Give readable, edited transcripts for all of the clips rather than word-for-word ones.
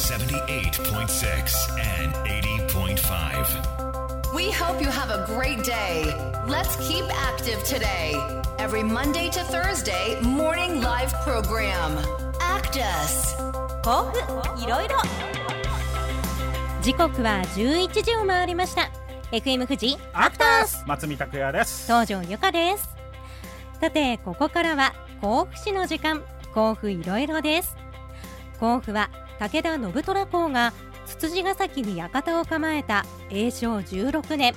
78.6 and 80.5. We hope you have a great day. Let's keep active today. Every Monday to Thursday morning live program. ACTUS 甲府いろいろ。時刻は11時を回りました。 FM 富士アクタース松見拓也です。 東條ゆかです。さてここからは甲府市の時間、甲府いろいろです。甲府は武田信虎公がつつじヶ崎に館を構えた永正16年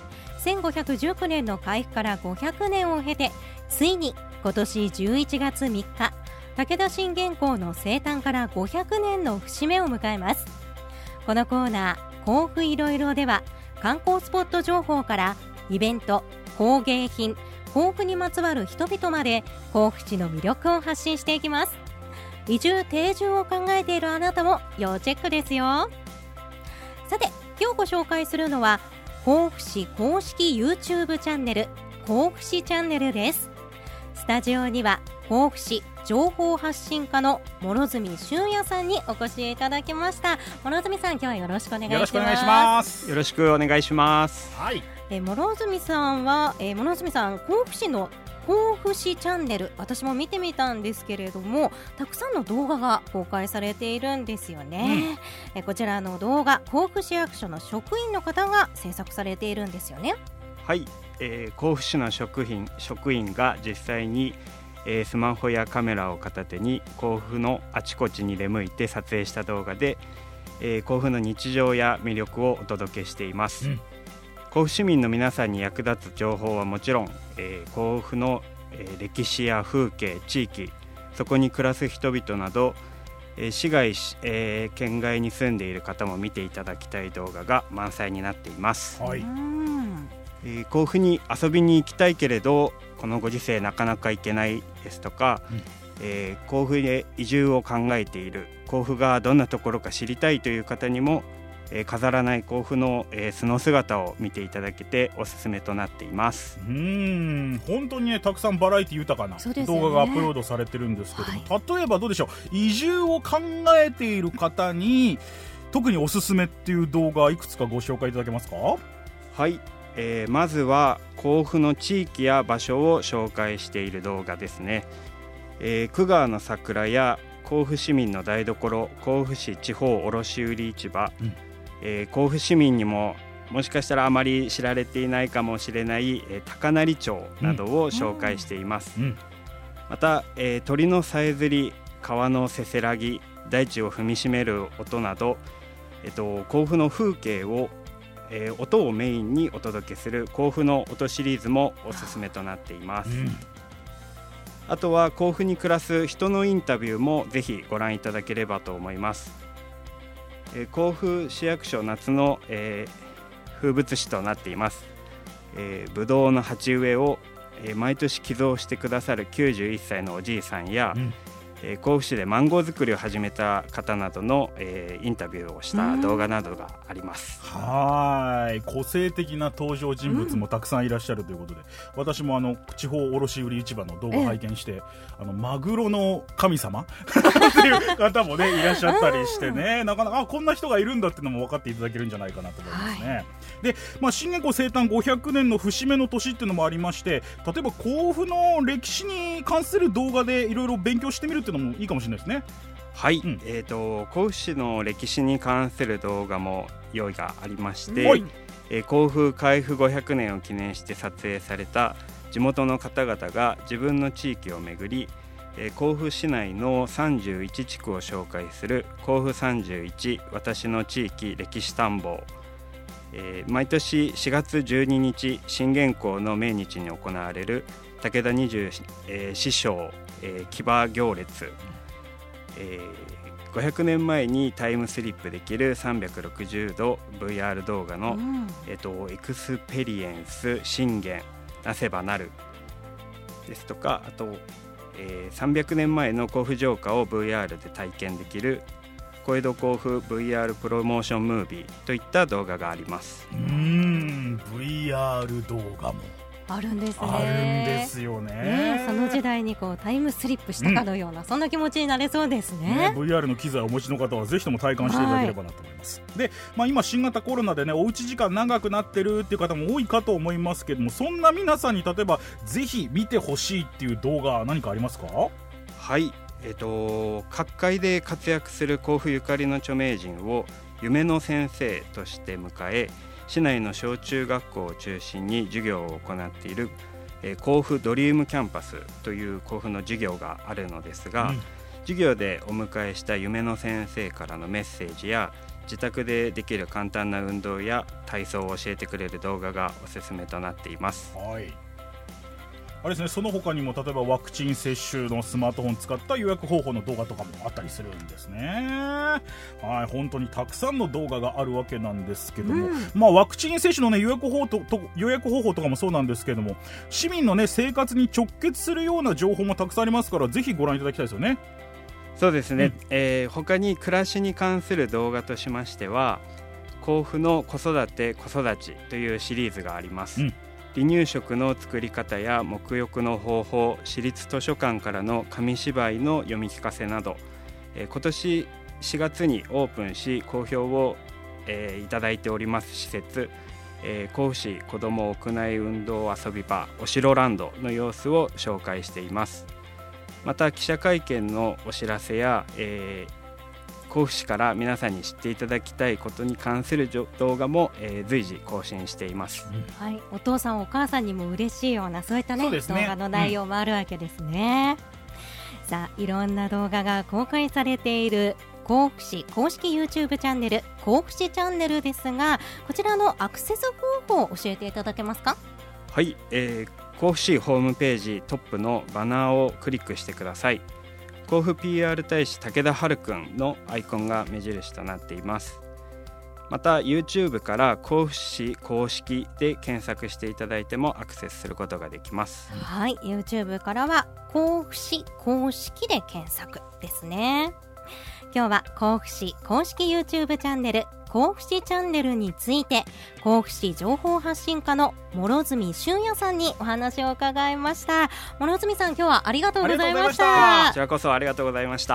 1519年の開府から500年を経て、ついに今年11月3日武田信玄公の生誕から500年の節目を迎えます。このコーナー甲府いろいろでは、観光スポット情報からイベント、工芸品、甲府にまつわる人々まで甲府市の魅力を発信していきます。移住定住を考えているあなたも要チェックですよ。さて今日ご紹介するのは甲府市公式 YouTube チャンネル、甲府市チャンネルです。スタジオには甲府市情報発信課の諸角俊也さんにお越しいただきました。諸角さん、今日はよろしくお願いします。 よろしくお願いします。 よろしくお願いします。 はい。 諸角さんは、諸角さん甲府市の甲府市チャンネル、私も見てみたんですけれども、たくさんの動画が公開されているんですよね。こちらの動画、甲府市役所の職員の方が制作されているんですよね。 はい、甲府市の職員が実際にスマホやカメラを片手に甲府のあちこちに出向いて撮影した動画で、甲府の日常や魅力をお届けしています。甲府市民の皆さんに役立つ情報はもちろん、甲府の、歴史や風景、地域、そこに暮らす人々など、市外、県外に住んでいる方も見ていただきたい動画が満載になっています。 はい。 甲府に遊びに行きたいけれどこのご時世なかなか行けないですとか、甲府へ移住を考えている、甲府がどんなところか知りたいという方にも、飾らない甲府の、素の姿を見ていただけておすすめとなっています。 本当にね、たくさんバラエティ豊かな動画がアップロードされてるんですけども、例えばどうでしょう、移住を考えている方に特におすすめっていう動画いくつかご紹介いただけますか？ はい、まずは甲府の地域や場所を紹介している動画ですね。久川の桜や甲府市民の台所、甲府市地方卸売市場、甲府市民にももしかしたらあまり知られていないかもしれない、高成町などを紹介しています。また、鳥のさえずり、川のせせらぎ、大地を踏みしめる音など、甲府の風景を音をメインにお届けする甲府の音シリーズもおすすめとなっています。あとは甲府に暮らす人のインタビューもぜひご覧いただければと思います。甲府市役所夏の、風物詩となっています。ぶどうの鉢植えを、毎年寄贈してくださる91歳のおじいさんや、甲府市でマンゴー作りを始めた方などの、インタビューをした動画などがあります。 はい、個性的な登場人物もたくさんいらっしゃるということで、私も地方卸売市場の動画を拝見して、マグロの神様っていう方もねいらっしゃったりしてね、なかなかこんな人がいるんだっていうのも分かっていただけるんじゃないかなと思いますね。で、信玄公生誕500年の節目の年っていうのもありまして、例えば甲府の歴史に関する動画でいろいろ勉強してみるっていうのもいいかもしれないですね。 はい、甲府市の歴史に関する動画も用意がありまして、甲府開府500年を記念して撮影された地元の方々が自分の地域を巡り、甲府市内の31地区を紹介する甲府31私の地域歴史探訪、毎年4月12日信玄公の命日に行われる武田二十四将騎馬行列、500年前にタイムスリップできる360度 VR 動画の、エクスペリエンス信玄なせばなるですとか、あと、300年前の甲府城下を VR で体験できる小江戸甲府 VR プロモーションムービーといった動画があります。 VR 動画もあるんですね。 あるんですよね。 その時代にこうタイムスリップしたかのような、そんな気持ちになれそうですね。 VR の機材をお持ちの方はぜひとも体感していただければなと思います。で、今新型コロナでね、おうち時間長くなってるっていう方も多いかと思いますけども、そんな皆さんに例えばぜひ見てほしいっていう動画何かありますか？ はい、各界で活躍する甲府ゆかりの著名人を夢の先生として迎え、市内の小中学校を中心に授業を行っている、甲府ドリームキャンパスという甲府の授業があるのですが、授業でお迎えした夢の先生からのメッセージや自宅でできる簡単な運動や体操を教えてくれる動画がおすすめとなっています。 はい、あれですね、その他にも例えばワクチン接種のスマートフォン使った予約方法の動画とかもあったりするんですね。はい、本当にたくさんの動画があるわけなんですけども、ワクチン接種の、ね、予約方法とかもそうなんですけども、市民の、ね、生活に直結するような情報もたくさんありますから、ぜひご覧いただきたいですよね。 そうですね、他に暮らしに関する動画としましては、甲府の子育て子育ちというシリーズがあります。離乳食の作り方や沐浴の方法、市立図書館からの紙芝居の読み聞かせなど、今年4月にオープンし好評を、いただいております施設、甲府市子ども屋内運動遊び場おしろランドの様子を紹介しています。また記者会見のお知らせや、甲府市から皆さんに知っていただきたいことに関する動画も、随時更新しています。 はい、お父さんお母さんにも嬉しいようなそういった、ね、動画の内容もあるわけですね。さあ、いろんな動画が公開されている甲府市公式 YouTube チャンネル甲府市チャンネルですが、こちらのアクセス方法を教えていただけますか？ はい、甲府市ホームページトップのバナーをクリックしてください。甲府 PR 大使武田春くんのアイコンが目印となっています。また YouTube から甲府市公式で検索していただいてもアクセスすることができます。 はい、 YouTube からは甲府市公式で検索ですね。今日は甲府市公式 YouTube チャンネル甲府市チャンネルについて、甲府市情報発信課の諸角俊也さんにお話を伺いました。諸角さん、今日はありがとうございました。 こちらこそありがとうございました。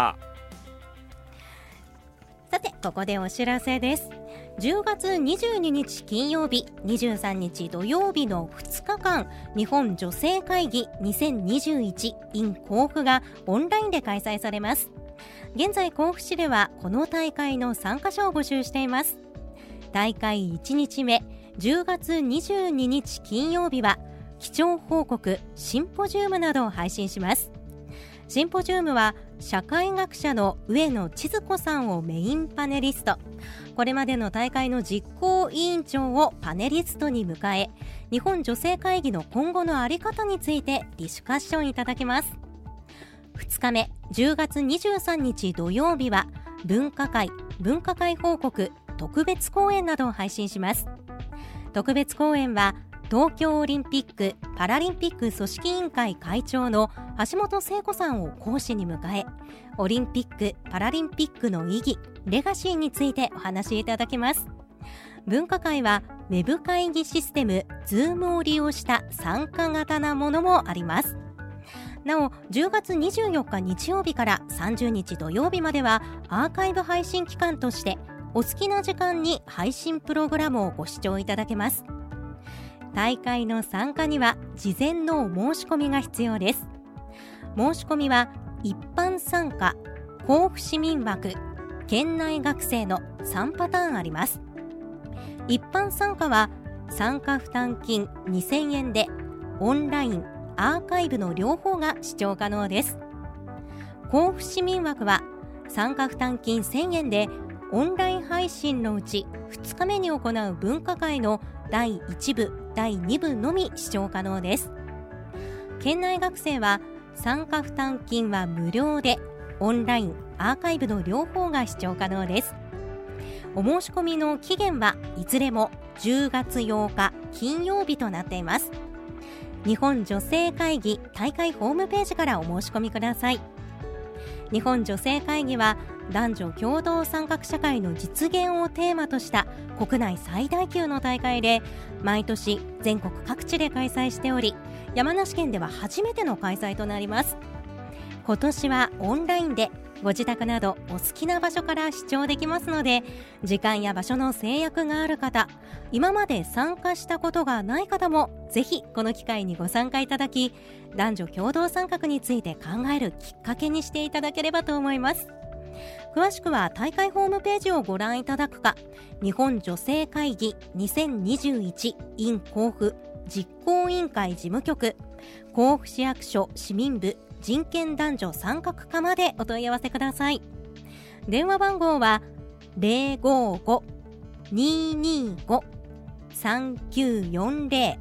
さて、ここでお知らせです。10月22日金曜日、23日土曜日の2日間、日本女性会議2021 in 甲府がオンラインで開催されます。現在甲府市ではこの大会の参加者を募集しています。大会1日目10月22日金曜日は基調報告、シンポジウムなどを配信します。シンポジウムは社会学者の上野千鶴子さんをメインパネリスト、これまでの大会の実行委員長をパネリストに迎え、日本女性会議の今後の在り方についてディスカッションいただきます。2日目10月23日土曜日は文化会報告、特別講演などを配信します。特別講演は東京オリンピック・パラリンピック組織委員会会長の橋本聖子さんを講師に迎え、オリンピック・パラリンピックの意義、レガシーについてお話しいただきます。文化会はウェブ会議システム Zoom を利用した参加型なものもあります。なお10月24日日曜日から30日土曜日まではアーカイブ配信期間としてお好きな時間に配信プログラムをご視聴いただけます。大会の参加には事前のお申し込みが必要です。申し込みは一般参加、甲府市民枠、県内学生の3パターンあります。一般参加は参加負担金2000円でオンライン、アーカイブの両方が視聴可能です。甲府市民枠は参加負担金1000円でオンライン配信のうち2日目に行う分科会の第1部、第2部のみ視聴可能です。県内学生は参加負担金は無料でオンライン、アーカイブの両方が視聴可能です。お申し込みの期限はいずれも10月8日金曜日となっています。日本女性会議大会ホームページからお申し込みください。 日本女性会議は男女共同参画社会の実現をテーマとした国内最大級の大会で、毎年全国各地で開催しており、山梨県では初めての開催となります。今年はオンラインでご自宅などお好きな場所から視聴できますので、時間や場所の制約がある方、今まで参加したことがない方もぜひこの機会にご参加いただき、男女共同参画について考えるきっかけにしていただければと思います。詳しくは大会ホームページをご覧いただくか、日本女性会議2021 in 甲府実行委員会事務局、甲府市役所市民部人権男女参画課までお問い合わせください。電話番号は 055-225-3940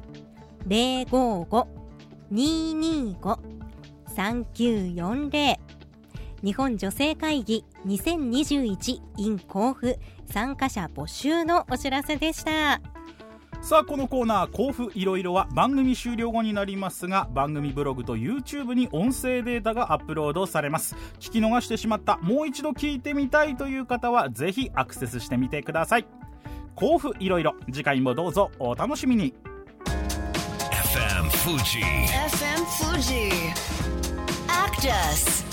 055-225-3940。日本女性会議2021 in 甲府参加者募集のお知らせでした。 さあ、このコーナー甲府いろいろは番組終了後になりますが、番組ブログと YouTube に音声データがアップロードされます。聞き逃してしまった、もう一度聞いてみたいという方はぜひアクセスしてみてください。甲府いろいろ、次回もどうぞお楽しみに。 FM Fuji Actus